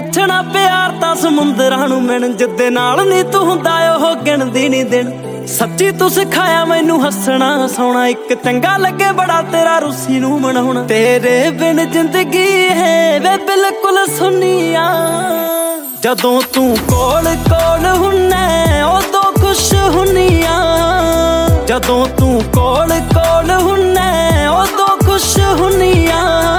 ਪੁੱਛਣਾ ਪਿਆਰ ਤਾਂ ਸਮੁੰਦਰਾਂ ਨੂੰ ਮਿਣ ਜਿੱਦੇ ਨਾਲ ਨੀ ਤੂੰ ਹੁੰਦਾ ਉਹ ਗਿਣਦੀ ਨੀ ਦਿਨ। ਸੱਚੀ ਤੂੰ ਸਿਖਾਇਆ ਮੈਨੂੰ ਹੱਸਣਾ ਹਸਾਉਣਾ, ਇੱਕ ਚੰਗਾ ਲੱਗੇ ਬੜਾ ਤੇਰਾ ਰੁੱਸੀ ਨੂੰ ਮਨਾਉਣਾ। ਤੇਰੇ ਬਿਨ ਜ਼ਿੰਦਗੀ ਹੈ ਵੇ ਬਿਲਕੁਲ ਸੁੰਨੀਆਂ, ਜਦੋਂ ਤੂੰ ਕੋਲ ਕੋਲ ਹੁੰਨਾ ਉਦੋਂ ਖੁਸ਼ ਹੁੰਨੀਆਂ। ਜਦੋਂ ਤੂੰ ਕੋਲ ਕੋਲ ਹੁੰਨਾ ਉਦੋਂ ਖੁਸ਼ ਹੁੰਨੀਆਂ।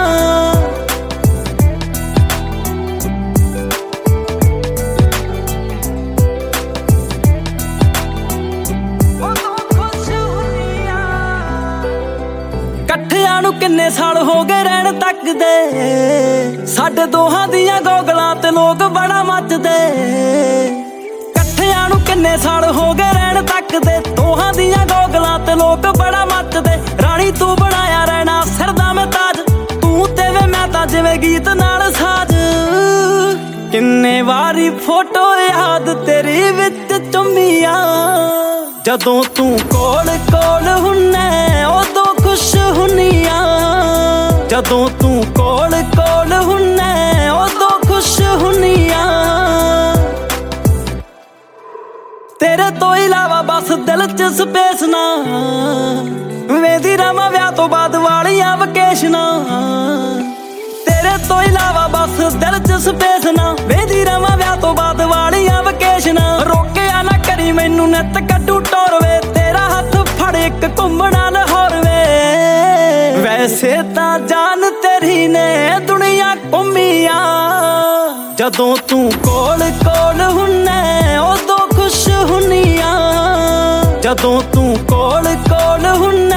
ਇਕੱਠਿਆਂ ਨੂੰ ਕਿੰਨੇ ਸਾਲ ਹੋ ਗਏ ਰਹਿਣ ਤੱਕਦੇ, ਸਾਡੇ ਦੋਹਾਂ ਦੀਆਂ ਗੋਗਲਾਂ ਤੇ ਲੋਕ ਬੜਾ ਮੱਚਦੇ। ਇਕੱਠਿਆਂ ਨੂੰ ਕਿੰਨੇ ਸਾਲ ਹੋ ਗਏ ਰਹਿਣ ਤੱਕਦੇ, ਦੋਹਾਂ ਦੀਆਂ ਗੋਗਲਾਂ ਤੇ ਲੋਕ ਬੜਾ ਮੱਚਦੇ। ਰਾਣੀ ਤੂੰ ਬਣਾਇਆ ਰਹਿਣਾ ਸਿਰ ਦਾ ਮੈਂ ਤਾਜ, ਤੂੰ ਤੇ ਵੇ ਮੈਂ ਤਾਂ ਜਿਵੇਂ ਗੀਤ ਨਾਲ ਸਾਜ। ਕਿੰਨੇ ਵਾਰੀ ਫੋਟੋ ਯਾਦ ਤੇਰੀ ਵਿੱਚ ਚੁੰਮੀਆਂ, ਜਦੋਂ ਤੂੰ ਕੋਲ ਕੋਲ ਹੁੰਨਾ ਉਦੋਂ ਖੁਸ਼ ਹੁੰਨੀਆਂ। ਜਦੋਂ ਤੂੰ ਕੋਲ ਕੋਲ ਹੁੰਨਾ ਉਦੋਂ ਖੁਸ਼ ਹੁੰਨੀਆਂ। ਤੇਰੇ ਤੋਂ ਇਲਾਵਾ ਬਸ ਦਿਲ 'ਚ ਸਪੇਸ ਨਾ, ਵੇਂਦੀ ਰਵਾਂ ਵਿਆਹ ਤੋਂ ਬਾਅਦ ਵਾਲੀਆਂ ਵਕੇਸ਼ਨਾਂ। ਤੇਰੇ ਤੋਂ ਇਲਾਵਾ ਬਸ ਦਿਲ 'ਚ ਸਪੇਸ ਨਾ, ਵੇਂਦੀ ਰਵਾਂ ਵਿਆਹ ਤੋਂ ਬਾਅਦ ਵਾਲੀਆਂ ਵਕੇਸ਼ਨਾਂ। ਰੋਕਿਆ ਨਾ ਕਰੀ ਮੈਨੂੰ ਨਿੱਤ ਕੱਢੂ ਟੋਰ ਵੇ, ਤੇਰਾ ਹੱਥ ਫੜ ਇੱਕ ਘੁੰਮਣਾ ਲਾਹੌਰ ਵੇ। ਵੈਸੇ ਤਾਂ ਜਾਨ ਤੇਰੀ ਨੇ ਦੁਨੀਆ ਘੁੰਮੀਆਂ, ਜਦੋਂ ਤੂੰ ਕੋਲ ਕੋਲ ਹੁੰਨਾ ਉਦੋਂ ਖੁਸ਼ ਹੁੰਨੀਆਂ। ਜਦੋਂ ਤੂੰ ਕੋਲ ਕੋਲ ਹੁੰਨਾ